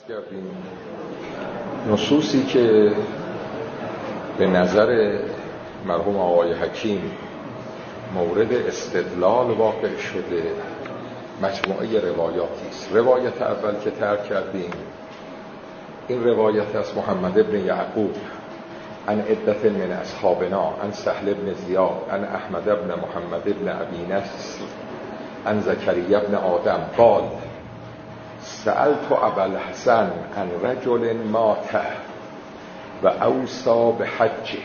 کردیم نصوصی که به نظر مرحوم آقای حکیم مورد استدلال واقع شده مجموعه روایاتی است. روایت اول که ترک کردیم این روایت از محمد ابن یعقوب عن عدة من اصحابنا عن سهل بن زیاد عن احمد بن محمد بن ابی نصر عن زکریا بن آدم قال سألت ابا الحسن عن رجل مات و اوصى بحجه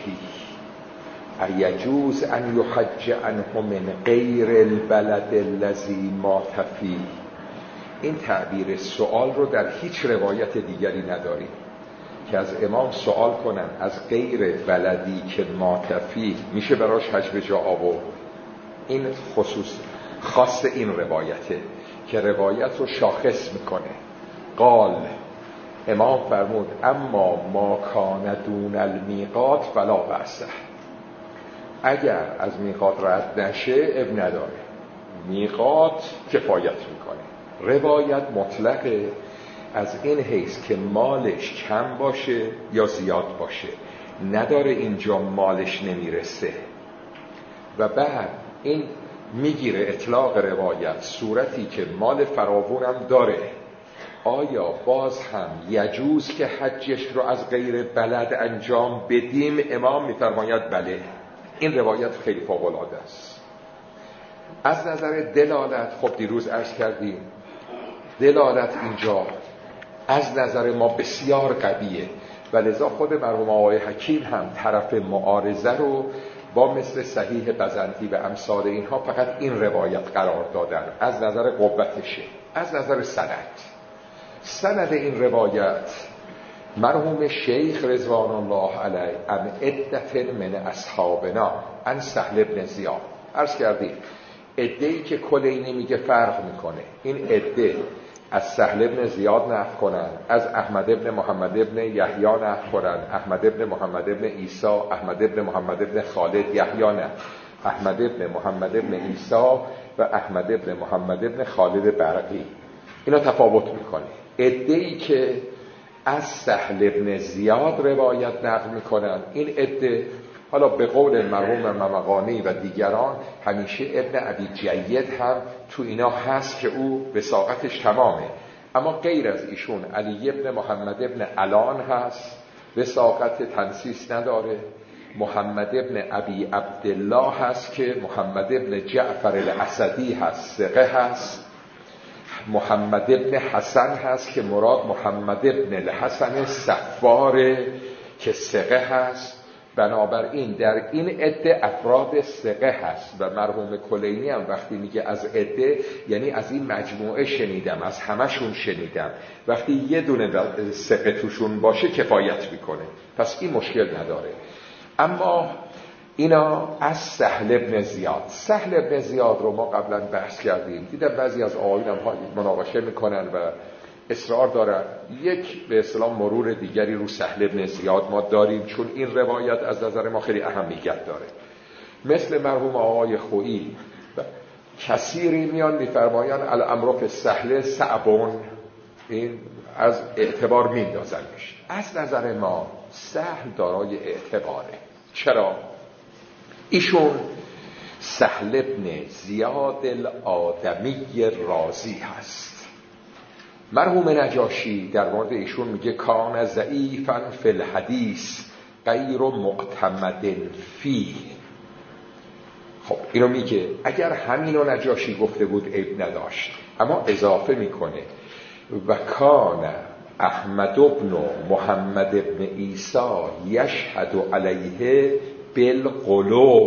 ایجوز ان یحج عنه من غیر البلد الذی مات فیه. این تعبیر سوال رو در هیچ روایت دیگری نداریم که از امام سوال کنن از غیر بلدی که مات فیه میشه براش حج به جا آورد. این خاص این روایته که روایت رو شاخص میکنه. قال امام فرمود اما ما کان دون المیقات فلا بأس، اگر از میقات رد نشه اب نداره، میقات کفایت میکنه. روایت مطلقه از این حیث که مالش کم باشه یا زیاد باشه، نداره اینجا مالش نمیرسه و بعد این میگیره اطلاق روایت صورتی که مال فراوونم داره. آیا باز هم یجوز که حجش رو از غیر بلد انجام بدیم؟ امام میفرماید بله. این روایت خیلی فوق‌العاده است. از نظر دلالت خب دیروز عرض کردیم دلالت اینجا از نظر ما بسیار قویه و لذا خود مرحوم آقای حکیم هم طرف معارضه رو با مثل صحیح بزنطی و امثال اینها فقط این روایت قرار دادن از نظر قوتشه. از نظر سند این روایت مرحوم شیخ رضوان الله علیه عن عدة من اصحابنا عن سهل بن زیاد عرض کردیم عده‌ای که کلینی میگه فرق میکنه. این عده از سهل بن زیاد نقل کنن، از احمد بن محمد بن یحیی نقل کنن، احمد بن محمد بن عیسی، احمد بن محمد بن خالد، یحیی نه، احمد بن محمد بن عیسی و احمد بن محمد بن خالد برقی. اینا تفاوت میکنه. عده‌ای که از سهل بن زیاد روایت نقل میکنن، این عده حالا به قول مرحوم ممقانی و دیگران همیشه ابن ابی جید هم تو اینا هست که او وثاقتش تمامه، اما غیر از ایشون علی ابن محمد ابن علان هست، وثاقت تنسیس نداره. محمد ابن ابی عبدالله هست که محمد ابن جعفر الاسدی هست، ثقه هست. محمد ابن حسن هست که مراد محمد ابن الحسن صفار که ثقه هست. بنابراین در این عده افراد ثقه هست و مرحوم کلینی هم وقتی میگه از عده یعنی از این مجموعه شنیدم، از همشون شنیدم. وقتی یه دونه ثقه توشون باشه کفایت میکنه، پس این مشکل نداره. اما اینا از سهل بن زیاد. سهل بن زیاد رو ما قبلا بحث کردیم، دیدم بعضی از آقایون هم مناقشه میکنن و اصرار دارن. یک به اصطلاح مرور دیگری رو سهل بن زیاد ما داریم چون این روایت از نظر ما خیلی اهمیت داره. مثل مرحوم آقای خویی کثیری میان میفرماین الامر فی سهل صعبون، این از اعتبار میندازنش. از نظر ما سهل دارای اعتباره. چرا؟ ایشون سهل بن زیاد الآدمی رازی هست. مرحوم نجاشی در مورد ایشون میگه کان ضعیفا فی الحدیث غیر معتمد فیه. خب اینو میگه اگر همینو نجاشی گفته بود عیب نداشت، اما اضافه میکنه و کان احمد بن محمد بن عیسی یشهد علیه بالقلوب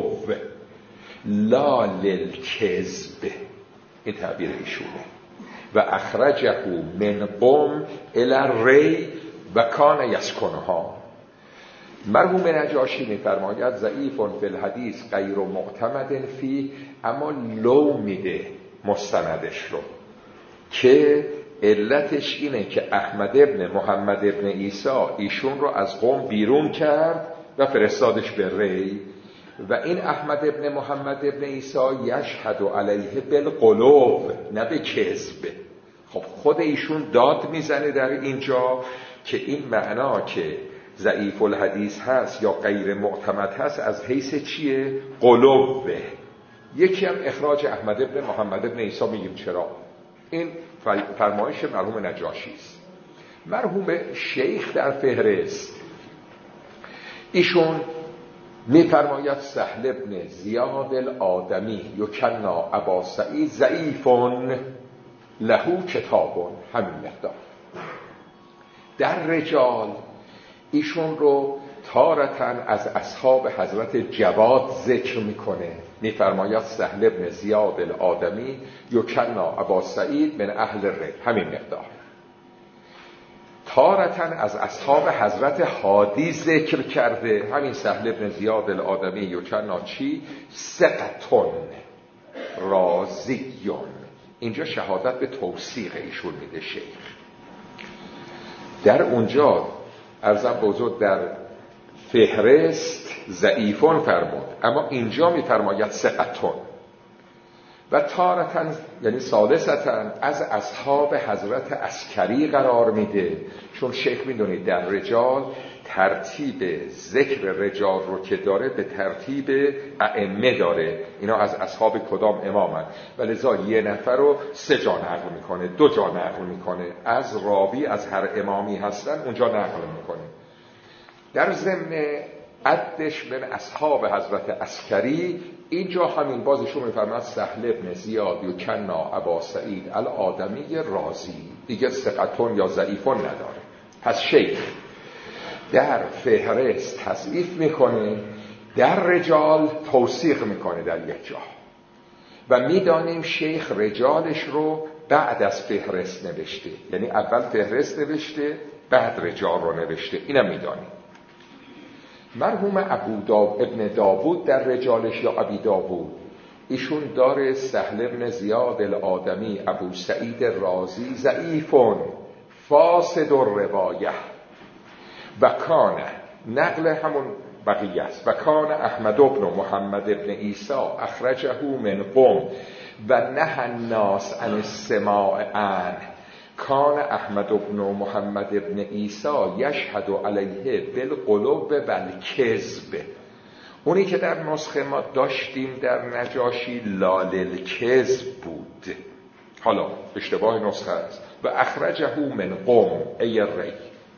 لا للکذب. این تعبیر ایشونه. و اخرجه من قم الی الری و کان یسکنها. مرحوم نجاشی میفرماید ضعیف فی الحدیث غیر معتمد فی، اما لو میده مستندش رو که علتش اینه که احمد ابن محمد ابن عیسی ایشون رو از قم بیرون کرد و فرستادش به ری و این احمد ابن محمد ابن عیسی یشهد علیه بالقلوب نه به کذب. خب خود ایشون داد میزنه در اینجا که این معنا که ضعیف الحدیث هست یا غیر معتمد هست از حیث چیه؟ قلوبه. یکی هم اخراج احمد ابن محمد ابن عیسی. میگیم چرا؟ این فرمایش مرحوم نجاشی است. مرحوم شیخ در فهرست ایشون میفرماید سهل ابن زیاد الآدمی یکنا ابا سعید ضعیفون له کتابون، همین مقدار. در رجال ایشون رو تارتن از اصحاب حضرت جواد ذکر میکنه، میفرماید سهل ابن زیاد الآدمی یکنا ابا سعید من اهل ری، همین مقدار. تارتن از اصحاب حضرت هادی ذکر کرده، همین سهل ابن زیاد الآدمی یکنا چی؟ ثقتون رازیون. اینجا شهادت به توثیق ایشون میده شیخ. در اونجا عرضم بزرگ در فهرست ضعیفون فرمود، اما اینجا میفرماید ثقتون. و تارتن یعنی ثالثتن از اصحاب حضرت عسکری قرار میده، چون شیخ میدونید در رجال ترتیب ذکر رجال رو که داره به ترتیب ائمه داره. اینا از اصحاب کدام امامن و لذا یه نفر رو 3 جا نقل میکنه، 2 جا نقل میکنه، از راوی از هر امامی هستن اونجا نقل میکنه. در ضمن عدش من اصحاب حضرت عسکری اینجا همین بازشون میفرماد سهل ابن زیاد یکنا ابا سعید الآدمی رازی، دیگه ثقتون یا ضعیفون نداره. پس شیخ در فهرست تصنیف میکنه، در رجال توثیق میکنه در یک جا. و میدانیم شیخ رجالش رو بعد از فهرست نوشته، یعنی اول فهرست نوشته بعد رجال رو نوشته، اینم میدانیم. مرحوم ابن داوود در رجالش یا ابی داوود ایشون داره سهل ابن زیاد الآدمی ابو سعید رازی ضعیفون فاسد الروایه و کان، نقل همون بقیه است، و کان احمد ابن محمد ابن عیسی اخرجه من قم و نهى الناس عن السماع عنه. کان احمد ابن محمد ابن عیسی یشهد علیه بالقلوب و الکذب. اونی که در نسخه ما داشتیم در نجاشی لال الکذب بود، حالا اشتباه نسخه است. و اخرجه من قم ای ری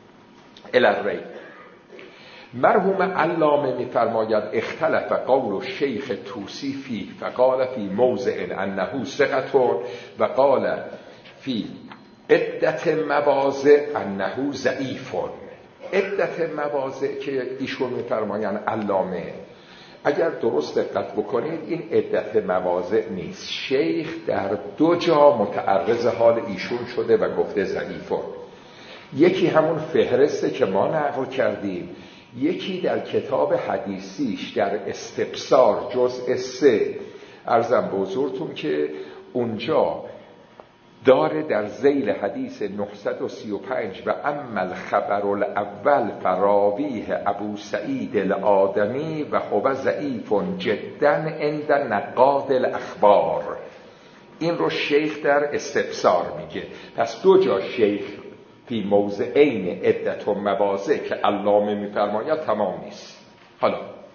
الى ری. مرحوم علامه میفرماید اختلف قول الشیخ توسی فی فقال فی موضع انه ثقة و قال فی عدت مواضع انه ضعیفون. عدت مواضع که ایشون میفرمایند علامه، اگر درست دقت بکنید این عدت مواضع نیست. شیخ در 2 جا متعرض حال ایشون شده و گفته ضعیفون. یکی همون فهرسته که ما نقل کردیم، یکی در کتاب حدیثیش در استبصار جزء 3 عرضم به حضورتون که اونجا داره در ذیل حدیث 935 و اما الخبر الاول فراویه ابو سعید الآدمی و هو ضعیف جدا عند نقاد الاخبار. این رو شیخ در استبصار میگه. پس 2 جا شیخ فی موضعین عدت و مواضع که علامه میفرماید تمام نیست. حالا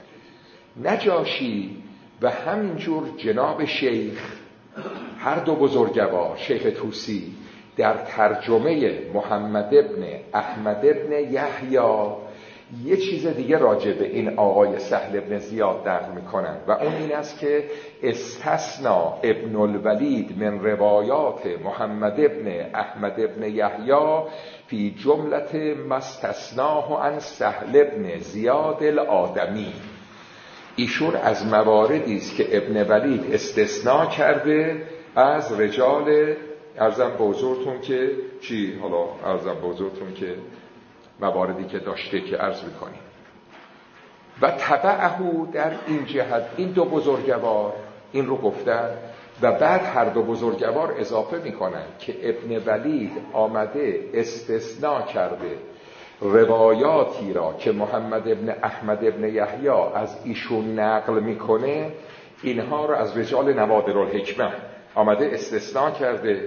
نجاشی و همینجور جناب شیخ، هر 2 بزرگوار شیخ توسی در ترجمه محمد ابن احمد ابن یحیی یه چیز دیگه راجع به این آقای سهل ابن زیاد نقل میکنن و اون این است که استثنا ابن الولید من روایات محمد ابن احمد ابن یحیی فی جملت مستثناه عن سهل ابن زیاد الآدمی. ایشون از مواردی است که ابن ولید استثناء کرده از رجال ارزم به حضورتون که چی؟ حالا ارزم به حضورتون که مواردی که داشته که عرض میکنیم. و تبعه در این جهت این 2 بزرگوار این رو گفتن و بعد هر 2 بزرگوار اضافه میکنن که ابن ولید آمده استثناء کرده روایاتی را که محمد ابن احمد ابن یحیی از ایشون نقل میکنه، اینها را از رجال نوادر الحکمه آمده استثناء کرده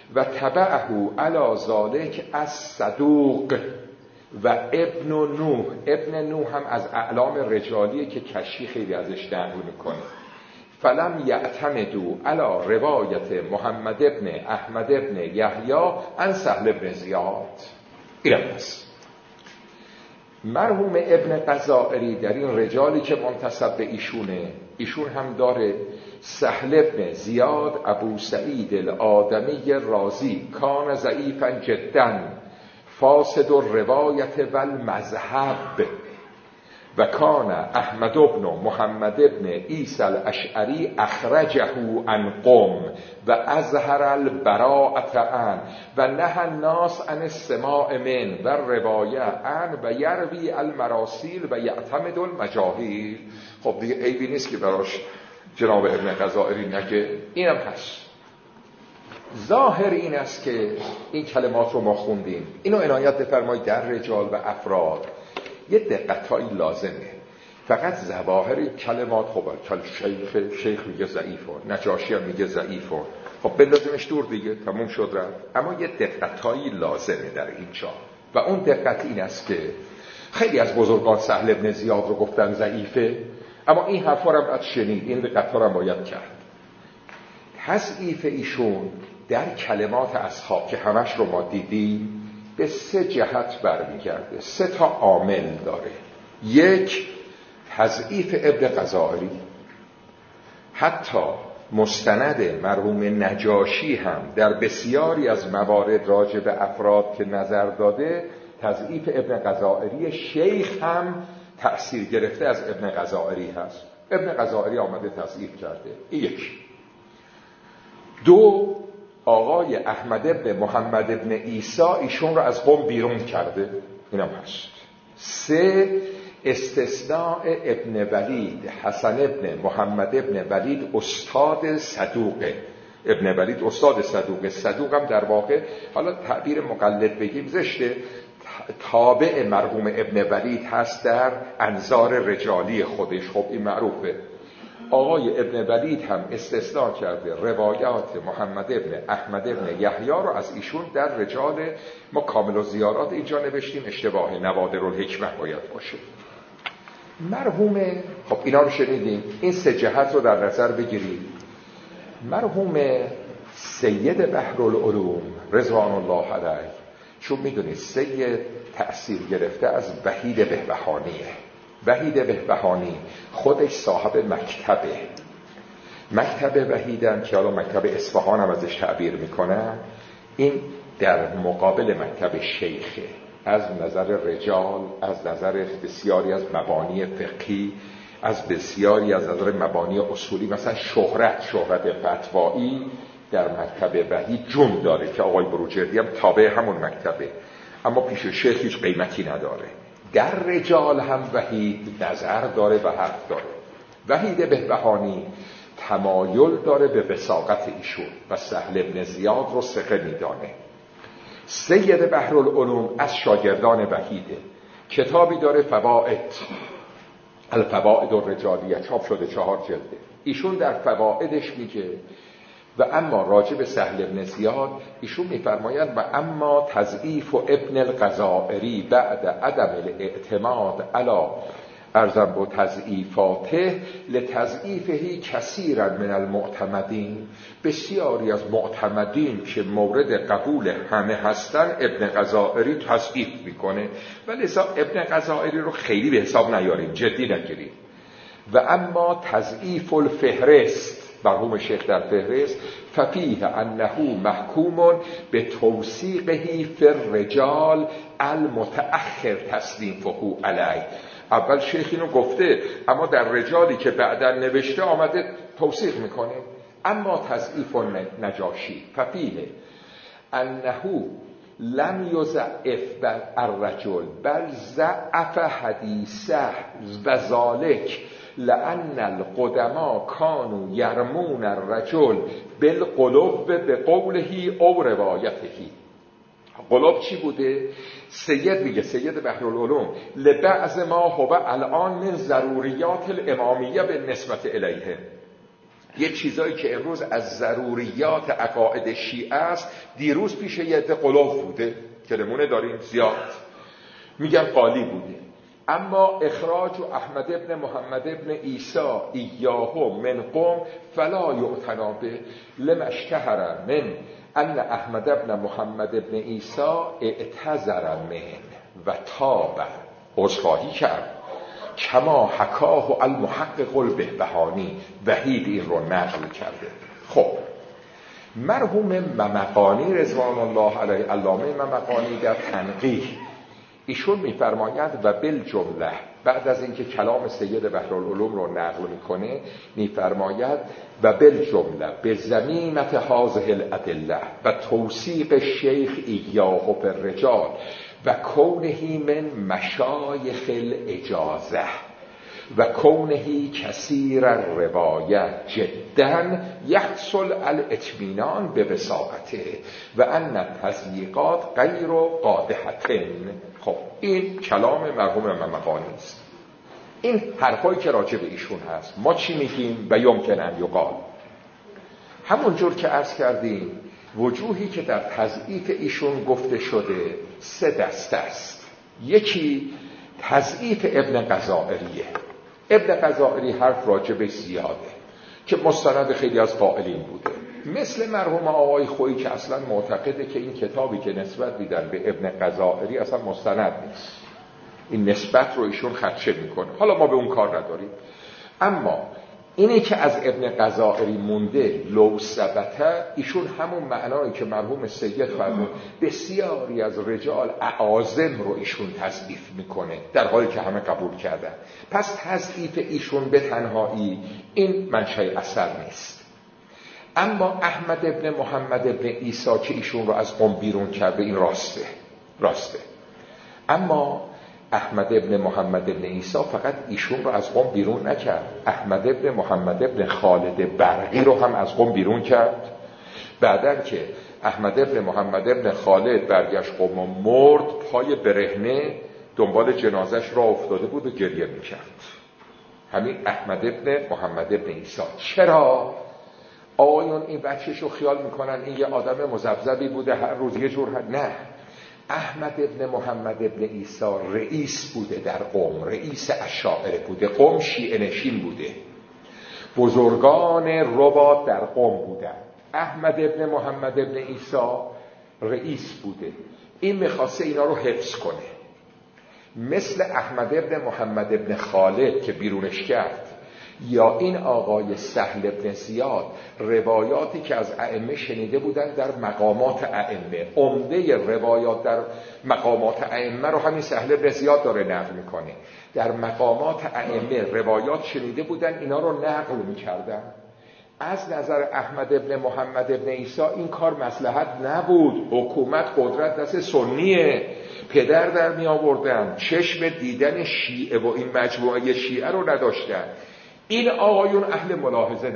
و تبعه علی ذالک از صدوق و ابن نوح. ابن نوح هم از اعلام رجالیه که کشی خیلی ازش نقل میکنه. فلم یعتمدوا علی روایت محمد ابن احمد ابن یحیی عن سهل ابن زیاد. اینم هست. مرحوم ابن غزائری در این رجالی که منتسب به ایشونه، ایشون هم داره سهل ابن زیاد ابو سعید الآدمی رازی کان ضعیفا جدا فاسد الروایت والمذهب و کان احمد ابن محمد ابن عیسی الاشعری اخرجه عن قم و اظهر البراءة عن و نهى الناس عن السماع من و روایه عن و یروی المراسیل و یعتمد المجاهیل. خب دیگه عیبی نیست که براش جناب ابن غزائری نگه. اینم هست. ظاهر این است که این کلمات رو ما خوندیم، اینو عنایت بفرمایید در رجال و افراد یه دقتایی لازمه. فقط ظواهر کلمات خوبه، شیخ میگه ضعیفه، نجاشی هم میگه ضعیفه، خب بندازیمش دور دیگه، تموم شد رفت. اما یه دقتایی لازمه در اینجا و اون دقت این است که خیلی از بزرگان سهل ابن زیاد رو گفتن ضعیفه، اما این حرفا رو هم باید شنید، این دقت‌ها رو هم باید کرد. تضعیف ایشون در کلمات اصحاب که همش رو ما دیدیم به 3 جهت برمیگرده، 3 تا عامل داره. 1 تضعیف ابن غزائری. حتی مستند مرحوم نجاشی هم در بسیاری از موارد راجع به افراد که نظر داده تضعیف ابن غزائری شیخ هم تأثیر گرفته از ابن غزائری هست. ابن غزائری آمده تضعیف کرده. 1. 2 آقای احمد ابن محمد ابن عیسی ایشون رو از قم بیرون کرده، اینم هست. 3 استثناء ابن ولید حسن ابن محمد ابن ولید استاد صدوقه. ابن ولید استاد صدوقه. صدوق هم در واقع حالا تعبیر مقلد بگیم زشته، تابع مرحوم ابن ولید هست در انظار رجالی خودش. خب این معروفه. آقای ابن ولید هم استثناء کرده روایات محمد ابن احمد ابن یحیی رو از ایشون در رجال. ما کامل الزیارات اینجا نوشتیم، اشتباه نوادر الحکمه باید باشه. مرحوم، خب اینا رو شنیدیم، این 3 جهت رو در نظر بگیرید. مرحوم سید بحرالعلوم رضوان الله علیه، چون میدونید سید تأثیر گرفته از وحید بهبهانیه. وحید بهبهانی خودش صاحب مکتبه. مکتب وحیدم که حالا مکتب اصفهان هم ازش تعبیر میکنن، این در مقابل مکتب شیخه از نظر رجال، از نظر بسیاری از مبانی فقهی، از بسیاری از نظر مبانی اصولی. مثلا شهرت فتوایی در مکتب وحید جون داره که آقای بروجردی هم تابع همون مکتبه، اما پیش شیخ هیچ قیمتی نداره. در رجال هم وحید نظر داره و حرف داره. وحید بهبهانی تمایل داره به وثاقت ایشون و سهل ابن زیاد رو ثقه میدانه. سید بحرالعلوم از شاگردان وحیده، کتابی داره فوائد، الفوائد الرجالیه، چاپ شده 4 جلده. ایشون در فوائدش میگه و اما راجع به سهل ابن زیاد ایشون میفرماید و اما تضعیف ابن الغزائری بعد عدم الاعتماد علی ارزم با تضعیفاته لتضعیفهی کثیرا من المعتمدین. بسیاری از معتمدین که مورد قبول همه هستن ابن غزائری تضعیف میکنه، ولی ابن غزائری رو خیلی به حساب نیاریم، جدی نگیریم. و اما تضعیف الفهرست، مرحوم شیخ در فهرست، ففیه انه محکوم به توثیقه فی الرجال المتأخر تصنیفه علیه. اول شیخ اینو گفته، اما در رجالی که بعداً نوشته آمده توثیق میکنه. اما تضعیف نجاشی ففیه انه لم یضعف الرجل بل ضعف حدیثه و ذالک لأن القدما کانوا یرمون الرجل بالقلوب به قوله او روایته. قلوب چی بوده؟ سید میگه، سید بحرالعلوم، لبعض ما هو الان من ضروریات الامامیه به نسبت الیه. یه چیزایی که امروز از ضروریات عقاید شیعه است دیروز پیش یه عده قلوف بوده که نمونه داریم زیاد، میگن قالی بوده. اما اخراج احمد ابن محمد ابن عیسی ایاه من قوم فلا یعتنا به لما اشتهر من ان احمد ابن محمد ابن عیسی اعتذر من و تاب، عذرخواهی کرد، کما حکاه المحقق البهبهانی، وحید این رو نقل کرده. خب مرحوم ممقانی رضوان الله علیه، علامه ممقانی در تنقیح ایشون میفرماید و بالجمله، بعد از اینکه کلام سید بحرالعلوم رو نقل میکنه میفرماید و بالجمله به زمینت هذه الادله و توثیق شیخ ایاه بالرجال و کونه من مشایخ الاجازه و کونه کثیر الروایت جدا یحصل الاطمینان به وثاقته و ان تضییقات غیر قادحة. خب این کلام مرحوم ممقانی است. این حرفایی که راجع به ایشون هست ما چی میگیم؟ و یمکن ان یقال، همونجور که عرض کردیم وجوهی که در تضعیف ایشون گفته شده سه دسته است. یکی تضعیف ابن غزائریه. ابن غزائری حرف راجبش زیاده که مستند خیلی از قائلین بوده، مثل مرحوم آقای خویی که اصلا معتقده که این کتابی که نسبت میدن به ابن غزائری اصلا مستند نیست، این نسبت رو ایشون خدشه میکنه. حالا ما به اون کار نداریم، اما اینی که از ابن غزائری مونده لو ثبته، ایشون همون معنایی که مرحوم سید فرمود بسیاری از رجال اعاظم رو ایشون تضعیف میکنه در حالی که همه قبول کردن. پس تضعیف ایشون به تنهایی این منشأ اثر نیست. اما احمد ابن محمد ابن عیسی که ایشون رو از قم بیرون کرده این راسته. اما احمد ابن محمد ابن عیسی فقط ایشون رو از قم بیرون نکرد، احمد ابن محمد ابن خالد برقی رو هم از قم بیرون کرد. بعدن که احمد ابن محمد ابن خالد برگشت قم و مرد، پای برهنه دنبال جنازش را افتاده بود و گریه میکرد. همین احمد ابن محمد ابن عیسی. چرا؟ آقایون این بچه‌ش رو خیال میکنن این یه آدم مذبذبی بوده هر روز یه جور نه. احمد ابن محمد ابن عیسی رئیس بوده در قم، رئیس اشاعره بوده، قم شیعه نشین بوده، بزرگان رباط در قم بودن. احمد ابن محمد ابن عیسی رئیس بوده، این میخواسته اینا رو حفظ کنه. مثل احمد ابن محمد ابن خالد که بیرونش کرد، یا این آقای سهل ابن زیاد، روایاتی که از ائمه شنیده بودن در مقامات ائمه، عمده روایات در مقامات ائمه رو همین سهل ابن زیاد داره نقل میکنه. در مقامات ائمه روایات شنیده بودن، اینا رو نقل میکردن. از نظر احمد ابن محمد ابن عیسی این کار مصلحت نبود، حکومت قدرت دست سنیه، پدر در می آوردن، چشم دیدن شیعه و این مجموعه شیعه رو نداشتن. این آقایون اهل ملاحظه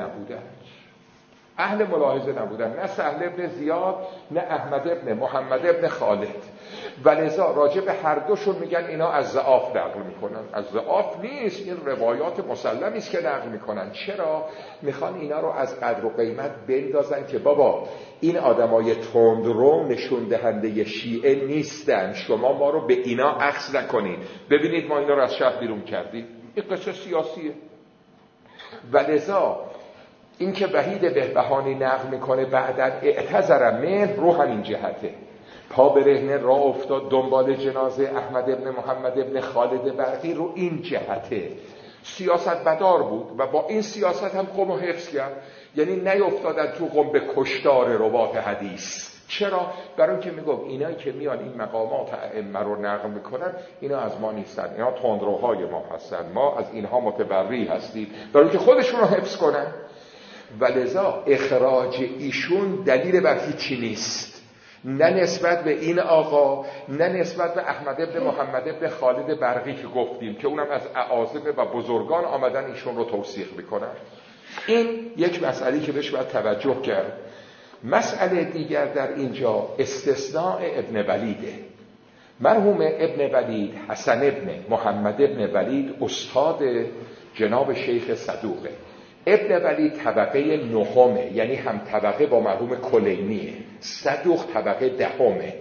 نبودن، نه سهل ابن زیاد نه احمد ابن محمد ابن خالد. ولذا راجع به هر دوشون میگن اینا از ضعاف نقل میکنن. از ضعاف نیست، این روایات مسلمی است که نقل میکنن. چرا؟ میخوان اینا رو از قدر و قیمت بندازن که بابا این آدمای تندرو نشون دهنده شیعه نیستن، شما ما رو به اینا اخذ نکنید. ببینید ما اینا رو از شهر بیرون کردیم. این قصه سیاسیه. ولذا این که وحید بهبهانی نقل میکنه بعداً اعتذر من رو همین جهته، پا برهنه راه افتاد دنبال جنازه احمد ابن محمد ابن خالد برقی رو این جهته. سیاست بدار بود و با این سیاست هم قم رو حفظ کرد، یعنی نیفتادن تو قم به کشتار رباط حدیث. چرا؟ برای اینکه میگم اینایی که میان این مقامات ائمه رو نقل میکنن اینا از ما نیستن، اینا تندروهای ما هستن، ما از اینها متبری هستیم، برای اینکه خودشون رو حفظ کنن. ولذا اخراج ایشون دلیل بر هیچی نیست، نه نسبت به این آقا، نه نسبت به احمد ابن محمد ابن خالد برقی که گفتیم که اونم از اعاظم و بزرگان آمدن ایشون رو توثیق میکنن. این یک مسئله که بهش باید توجه کرد. مسئله دیگر در اینجا استثناء ابن ولیده. مرحوم ابن ولید حسن ابن محمد ابن ولید استاد جناب شیخ صدوقه. ابن ولی طبقه نهمه، یعنی هم طبقه با مرحوم کلینیه. صدوق طبقه دهمه.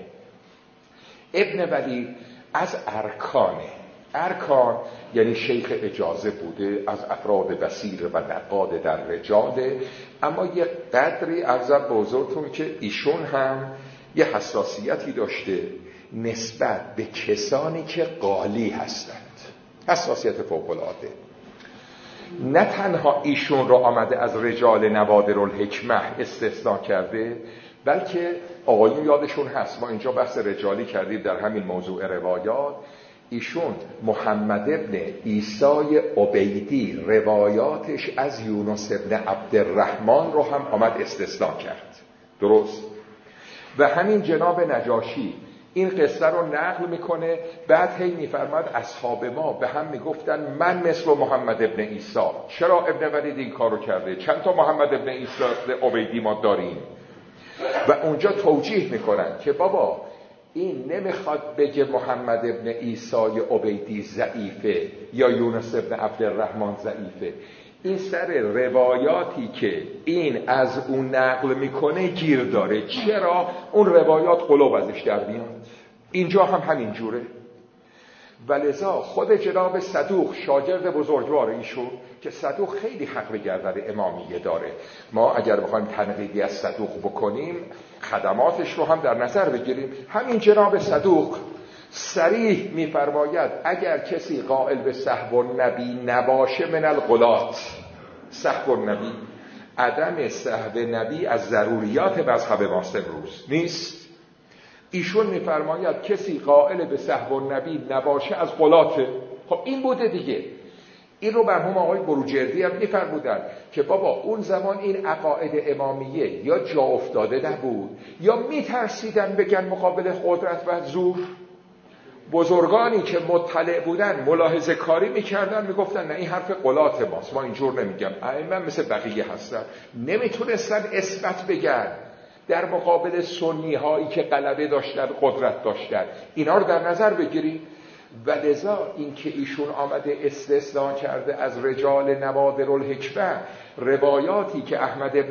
ابن ولی از ارکان یعنی شیخ اجازه بوده، از افراد بصیر و نقاد در رجاله، اما یه قدری عرض بزرگتون که ایشون هم یه حساسیتی داشته نسبت به کسانی که قالی هستند، حساسیت فوق‌العاده. نه تنها ایشون رو آمده از رجال نوادرالحکمه استثناء کرده، بلکه آقایون یادشون هست ما اینجا بحث رجالی کردیم در همین موضوع روایات. ایشون محمد ابن عیسی عبیدی روایاتش از یونس ابن عبدالرحمن رو هم آمد استثناء کرد، درست؟ و همین جناب نجاشی این قصه رو نقل میکنه، بعد هی میفرماد اصحاب ما به هم میگفتن من مثل محمد ابن عیسی. چرا ابن ولید این کارو کرده؟ چند تا محمد ابن عیسی عبیدی ما داریم. و اونجا توجیه میکنن که بابا این نمیخواد بگه محمد ابن عیسی عبیدی ضعیفه یا یونس ابن عبدالرحمن ضعیفه، این سر روایاتی که این از اون نقل میکنه گیر داره. چرا؟ اون روایات قلوب ازش در میاد. اینجا هم همین جوره. ولذا خود جناب صدوق شاگرد بزرگوار ایشون که صدوق خیلی حق به گردن امامیه داره، ما اگر بخوایم تنقیدی از صدوق بکنیم خدماتش رو هم در نظر بگیریم. همین جناب صدوق صریح میفرماید اگر کسی قائل به سهو النبی نباشه من الغلات، سهو النبی، عدم سهو نبی از ضروریات مذهب ماست امروز نیست. ایشون میفرماید کسی قائل به سهو النبی نباشه از غلاته. خب این بوده دیگه. این رو مرحوم آقای بروجردی هم میفرمودن که بابا اون زمان این عقاید امامیه یا جا افتاده نبود یا میترسیدن بگن مقابل قدرت و زور. بزرگانی که مطلع بودن ملاحظه کاری میکردن، میگفتن نه این حرف غلات ماست، ما اینجور نمیگم. ائمه مثل بقیه هستن، نمیتونستن اثبات بگن در مقابل سنی هایی که غلبه داشتن، قدرت داشتن. اینا رو در نظر بگیرید. و لذا این که ایشون آمده استثناء کرده از رجال نوادرالحکمه روایاتی که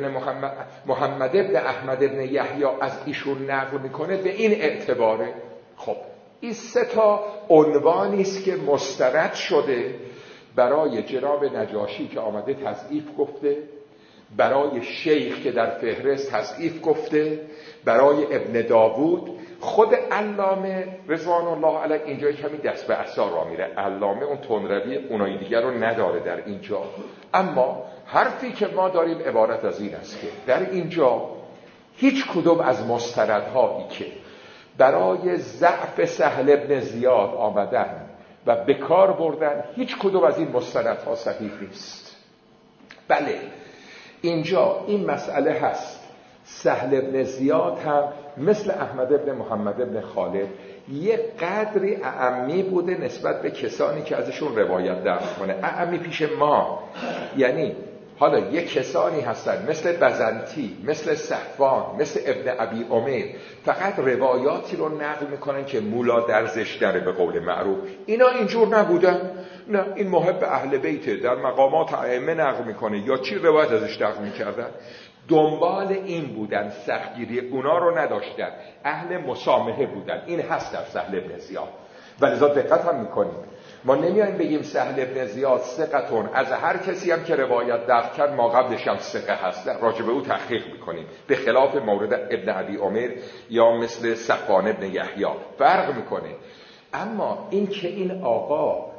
محمد ابن احمد ابن یحیی از ایشون نقل میکنه به این اعتباره. خب این سه تا عنوانی است که مسترد شده برای جناب نجاشی که آمده تضعیف گفته، برای شیخ که در فهرست تضعیف گفته، برای ابن داوود. خود علامه رضوان الله علیه اینجا کمی دست به عصا را میره. علامه اون تندروی اونای دیگر رو نداره در اینجا، اما حرفی که ما داریم عبارت از این است که در اینجا هیچ کدوم از مستندهایی که برای ضعف سهل ابن زیاد آمدن و به کار بردن، هیچ کدوم از این مستندها صحیح نیست. بله اینجا این مسئله هست، سهل ابن زیاد هم مثل احمد ابن محمد ابن خالد یک قدری اعمی بوده نسبت به کسانی که ازشون روایت در کنه. اعمی پیش ما یعنی حالا یک کسانی هستن مثل بزنتی، مثل صفوان، مثل ابن ابی عمر، فقط روایاتی رو نقل میکنن که مولا درزش داره به قول معروف. اینا اینجور نبودن. نه، این محب اهل بیته، در مقامات ائمه نقل میکنه یا چی روایت ازش نقل میکردن. دنبال این بودن، سختگیری اونا رو نداشتن، اهل مسامحه بودن. این هست در سهل ابن زیاد. ولذا دقت هم میکنیم، ما نمیایم بگیم سهل ابن زیاد ثقتون، از هر کسی هم که روایت نقل کرد ما قبلش هم ثقه هست، راجع به او تحقیق میکنیم، به خلاف مورد ابن ابی عمر یا مثل صفوان ابن یحیی فرق میکنه. اما این که این آقا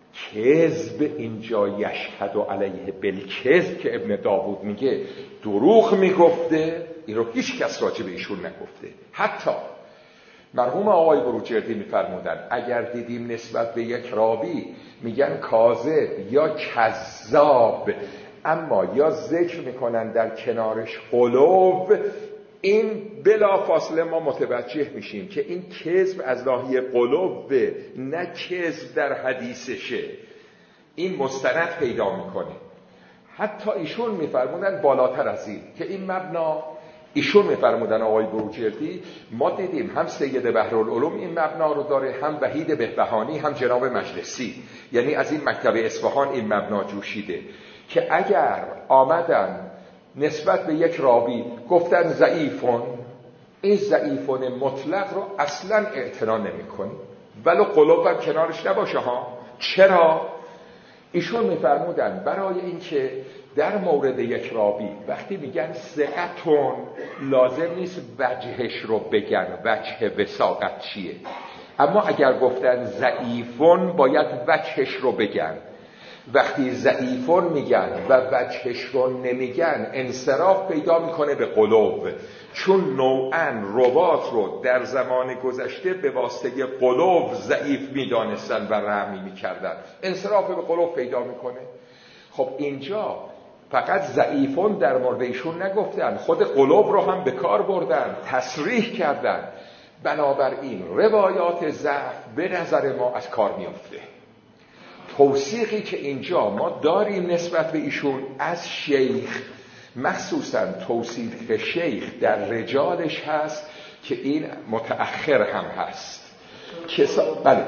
کذب اینجا یشهد علیه بالکذب که ابن داوود میگه دروغ میگفته، این رو هیچ کس راجع به ایشون نگفته. حتی مرحوم آقای بروجردی میفرمودن اگر دیدیم نسبت به یک راوی میگن کاذب یا کذاب، اما یا ذکر میکنن در کنارش قلوب، این بلا فاصله ما متوجه میشیم که این کذب از ناحیه قلوب نه کذب در حدیثشه. این مستند پیدا میکنه. حتی ایشون میفرمودن بالاتر از این که این مبنا، ایشون میفرمودن آقای بروجردی ما دیدیم هم سید بحرالعلوم این مبنا رو داره، هم وحید بهبهانی، هم جناب مجلسی، یعنی از این مکتب اصفهان این مبنا جوشیده که اگر آمدن نسبت به یک راوی گفتن ضعیفون، این ضعیفون مطلق رو اصلا اعتنا نمی‌کنی، ولو قلوب هم کنارش نباشه ها. چرا؟ ایشون می‌فرمودن برای اینکه در مورد یک راوی وقتی میگن ثقتون لازم نیست وجهش رو بگن، وجه وثاقت چیه، اما اگر گفتن ضعیفون باید وجهش رو بگن. وقتی ضعیفون میگن و وجهش رو نمیگن انصراف پیدا میکنه به قلوب، چون نوعاً روات رو در زمان گذشته به واسطه قلوب ضعیف میدانستن و رحمی میکردن، انصراف به قلوب پیدا میکنه. خب اینجا فقط ضعیفون در مورد ایشون نگفتن، خود قلوب رو هم به کار بردن، تصریح کردن. بنابراین روایات ضعف به نظر ما از کار میفته. توثیقی که اینجا ما داریم نسبت به ایشون از شیخ، مخصوصا توثیق شیخ در رجالش هست که این متأخر هم هست. بله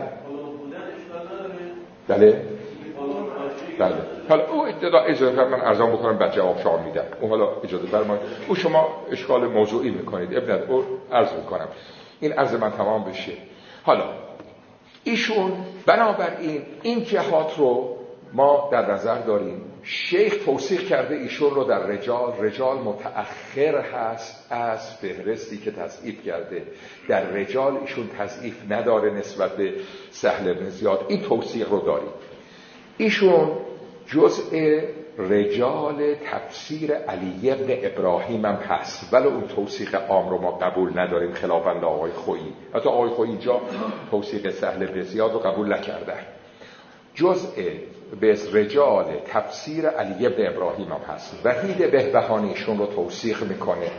بله بله. حالا او اجازه من ارزان بکنم بعد جواب شما میدم. اون حالا اجازه فرمایید. او شما اشکال موضوعی میکنید. ابن او عرض میکنم. این عرض من تمام بشه. حالا ایشون بنابراین این جهات رو ما در نظر داریم. شیخ توثیق کرده ایشون رو در رجال متأخر هست از فهرستی که تضعیف کرده. در رجال ایشون تضعیف نداره نسبت به سهل بن زیاد. این توثیق رو داریم. ایشون جزء رجال تفسیر علی ابن ابراهیم هم هست، ولی اون توثیق عام رو ما قبول نداریم خلافاً آقای خویی. حتی آقای خویی اینجا توثیق سهل بن زیاد رو قبول نکردن. جزء به رجال تفسیر علی ابن ابراهیم هم هست. وحید بهبهانی ایشون رو توثیق میکنه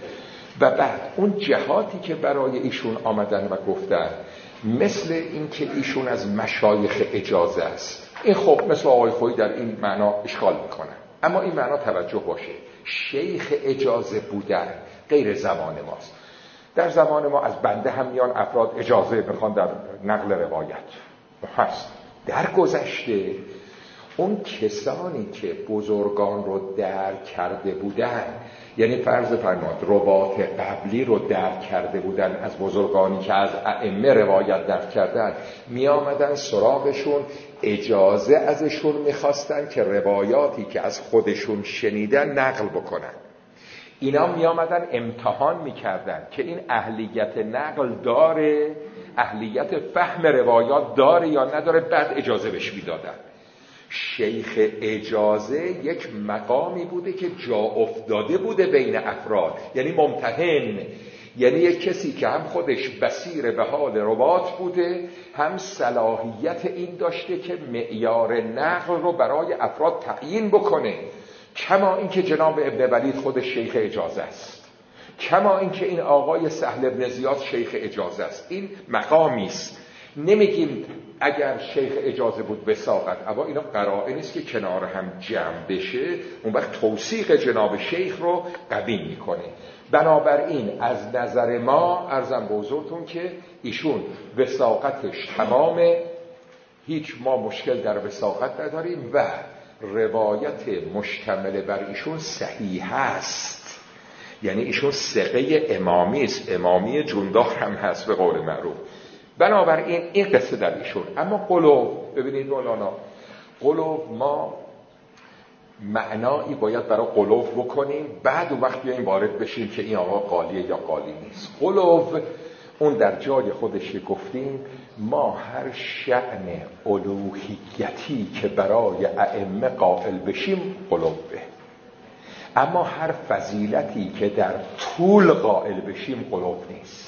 و بعد اون جهاتی که برای ایشون آمدن و گفتن مثل این که ایشون از مشایخ اجازه است. این خب مثل آقای خویی در این معنا اشکال میکنن، اما این معنا توجه باشه، شیخ اجازه بودن غیر زمان ماست. در زمان ما از بنده هم میان افراد اجازه میخوان در نقل روایت هست. در گذشته اون کسانی که بزرگان رو درک کرده بودن، یعنی فرض فرمایید روات قبلی رو درک کرده بودن از بزرگانی که از ائمه روایت درک کردن، می آمدن سراغشون، اجازه ازشون میخواستن که روایاتی که از خودشون شنیدن نقل بکنن. اینا می آمدن امتحان میکردن که این اهلیت نقل داره، اهلیت فهم روایات داره یا نداره، بعد اجازه بهش میدادن. شیخ اجازه یک مقامی بوده که جا افتاده بوده بین افراد، یعنی ممتحن، یعنی یک کسی که هم خودش بصیر به حال روات بوده، هم صلاحیت این داشته که معیار نقل رو برای افراد تعیین بکنه. کما این که جناب ابن ولید خودش شیخ اجازه است، کما این که این آقای سهل بن زیاد شیخ اجازه است. این مقامی است. نمیگیم اگر شیخ اجازه بود وثاقت، اما اینا قرائن نیست که کنار هم جمع بشه، اون وقت توثیق جناب شیخ رو قوی میکنه. بنابراین از نظر ما عرضم به حضورتون که ایشون وثاقتش تمامه، هیچ ما مشکل در وثاقت نداریم و روایت مشتمل بر ایشون صحیح است. یعنی ایشون ثقه امامی است، امامی جوندار هم هست به قول معروف. بنابراین این قصه در ایشون. اما قلوب، ببینید مولانا، قلوب ما معنایی باید برای قلوب بکنیم، بعد اون وقت بیاییم وارد بشیم که این آقا قالیه یا قالی نیست. قلوب اون در جای خودش گفتیم، ما هر شأن الوهیتی که برای ائمه قائل بشیم قلوبه، اما هر فضیلتی که در طول قائل بشیم قلوب نیست.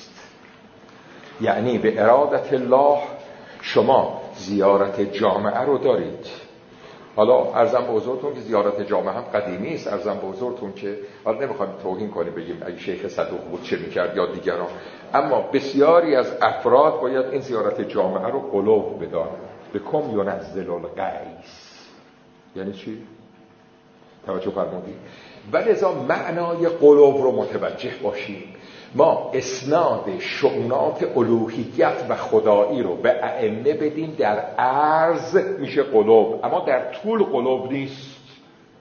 یعنی به ارادت الله شما زیارت جامعه رو دارید. حالا عرضم به حضورتون که زیارت جامعه هم قدیمی است. عرضم به حضورتون که حالا نمیخوایم توهین کنیم بگیم اگه شیخ صدوق بود چه میکرد یا دیگران، اما بسیاری از افراد باید این زیارت جامعه رو قلوب بدانند. بکم ینزل القیس یعنی چی؟ توجه فرمودید؟ ولذا معنای قلوب رو متوجه باشیم. ما اسناد شؤونات الوهیت و خدایی رو به ائمه بدیم، در عرض میشه قلوب، اما در طول قلوب نیست.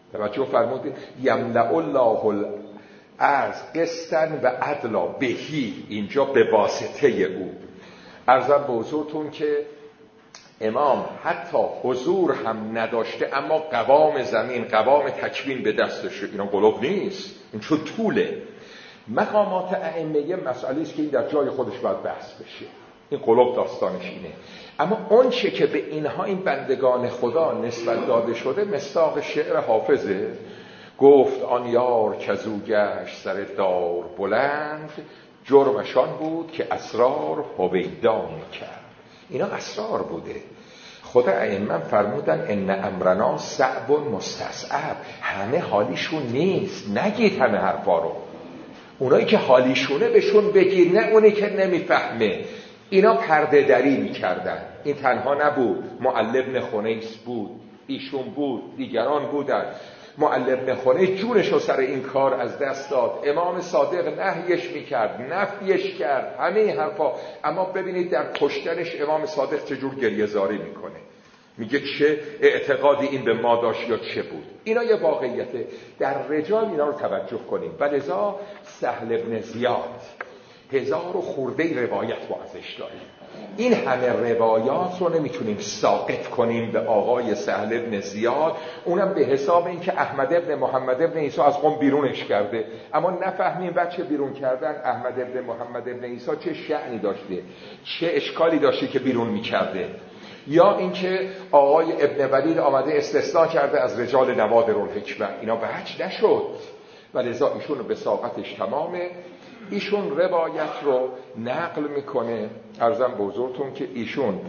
توجه فرمودید یملأ الله الارض قسطا و عدلا بهی، اینجا به واسطه او. عرضم به حضورتون که امام حتی حضور هم نداشته اما قوام زمین، قوام تکوین به دستش، اینا قلوب نیست، این چون طوله. مقامات ائمه مسئله است که این در جای خودش باید بحث بشه، این قلوب داستانش اینه. اما اون چه که به اینها این بندگان خدا نسبت داده شده مصداق شعر حافظه، گفت آن یار کزو گشت سر دار بلند، جرمشان بود که اسرار هویدا می‌کرد. اینا اسرار بوده. خدا ائمه فرمودن ان امرنا صعب مستصعب، همه حالیشون نیست، نگید همه حرفا رو. اونایی که حالیشونه بهشون بگید، نه اونی که نمیفهمه. اینا پرده دری میکردن. این تنها نبود، معلی بن خنیس بود، ایشون بود، دیگران بودن. معلی بن خنیس جونش رو سر این کار از دست داد، امام صادق نهیش میکرد، نفیش کرد، همه حرفا. اما ببینید در کشتنش امام صادق چجور گریه‌زاری میکنه، میگه چه اعتقادی این به ما داشت یا چه بود. اینا یه واقعیته. در رجال اینا رو توجه کنیم. ولذا سهل بن زیاد 1000 و خورده روایت با ازش داریم. این همه روایات رو نمیتونیم ساقط کنیم به آقای سهل بن زیاد، اونم به حساب این که احمد ابن محمد ابن عیسی از قم بیرونش کرده. اما نفهمیم بچه بیرون کردن احمد ابن محمد ابن عیسی چه شأنی داشته، چه اشکالی داشته که بیرون میکرده. یا اینکه آقای ابن ولید آمده استثناء کرده از رجال نوادر الحکمه، اینا به حج نشد. ولذا ایشون به ساقطش تمامه. ایشون روایت رو نقل میکنه. عرضم به حضورتون که ایشون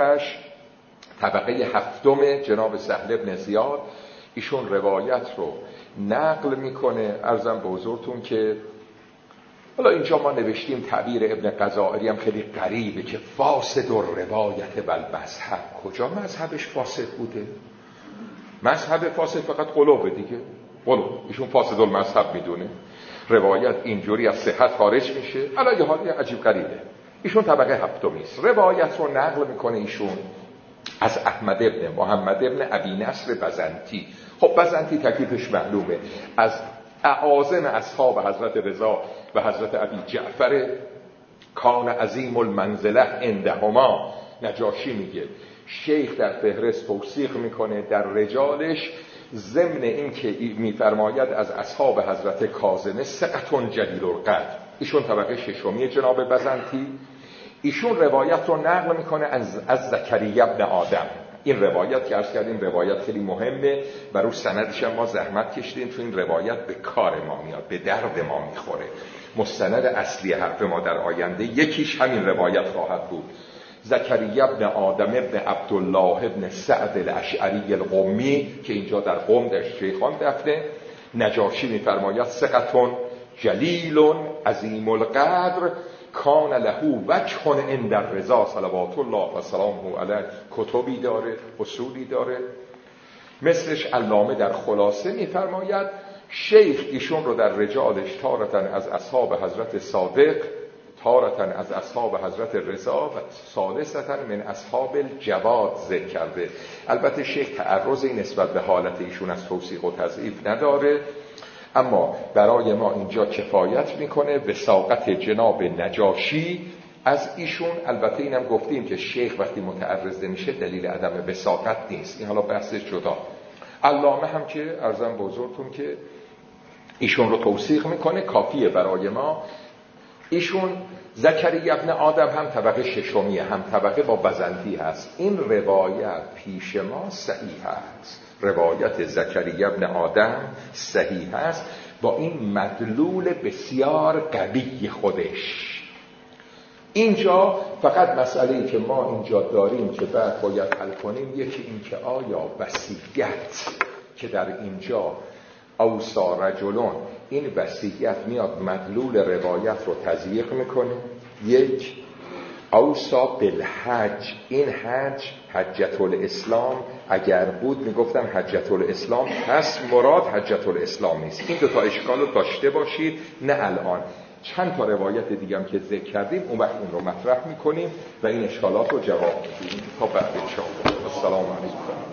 طبقه هفتم جناب سهل بن زیاد، ایشون روایت رو نقل میکنه. عرضم به حضورتون که حالا اینجا ما نوشتیم تعبیر ابن قزائری هم خیلی غریبه که فاسد الروایت و المذهب. کجا مذهبش فاسد بوده؟ مذهب فاسد فقط قلوبه دیگه، قلوب. ایشون فاسد المذهب میدونه، روایت اینجوری از صحت خارج میشه. علاوه حالی عجیب غریبه. ایشون طبقه هفتمی است. روایت رو نقل میکنه ایشون از احمد ابن محمد ابن ابی نصر بزنتی. خب بزنتی تکلیفش معلومه، از اعاظم اصحاب حضرت رضا و حضرت ابی جعفر، کان عظیم المنزله عندهما. نجاشی میگه شیخ در فهرست توثیق میکنه در رجالش، ضمن این که میفرماید از اصحاب حضرت کاظمه ثقة جلیل القدر. ایشون طبقه ششمی جناب بزنتی. ایشون روایت رو نقل میکنه از زکریا ابن آدم. این روایت که عرض کردیم روایت خیلی مهمه و رو سندش هم ما زحمت کشیدیم، چون این روایت به کار ما میاد، به درد ما میخوره. مستند اصلی حرف ما در آینده یکیش همین روایت خواهد بود. زکریا ابن آدم ابن عبدالله ابن سعد الاشعری القمی که اینجا در قم در شیخان دفنه. نجاشی میفرماید ثقة جلیل عظیم القدر کان له وجه عند الرضا صلوات الله و سلامه علیه. کتبی داره، اصولی داره. مثلش علامه در خلاصه میفرماید شیخ ایشون رو در رجالش تارتن از اصحاب حضرت صادق، تارتن از اصحاب حضرت رضا و ثالثتاً من اصحاب الجواد ذکر کرده. البته شیخ تعرضی نسبت به حالت ایشون از توثیق و تضعیف نداره، اما برای ما اینجا کفایت میکنه وثاقت جناب نجاشی از ایشون. البته اینم گفتیم که شیخ وقتی متعرض نمیشه دلیل عدم وثاقت نیست، این حالا بحثش جدا. علامه هم که عرضم به حضورتون که ایشون رو توثیق میکنه، کافیه برای ما. ایشون زکریا ابن آدم هم طبقه ششمیه، هم طبقه با بزنتی هست. این روایت پیش ما صحیح است، روایت زکریا ابن آدم صحیح است با این مدلول بسیار قوی خودش. اینجا فقط مسئله‌ای که ما اینجا داریم که بعد باید حل کنیم، یکی این که آیا وصیت که در اینجا اوصا رجلون، این وصیت میاد مدلول روایت رو تضییق میکنه. یک، اوصا بالحج، این حج حجت الاسلام اگر بود میگفتم حجت الاسلام پس مراد حجت الاسلام نیست. این دو تا اشکال رو داشته باشید. نه الان چند تا روایت دیگه هم که ذکر کردیم اون وقت این رو مطرح میکنیم و این اشکالات رو جواب میدیم تا بعد ان شاء الله. السلام علیکم.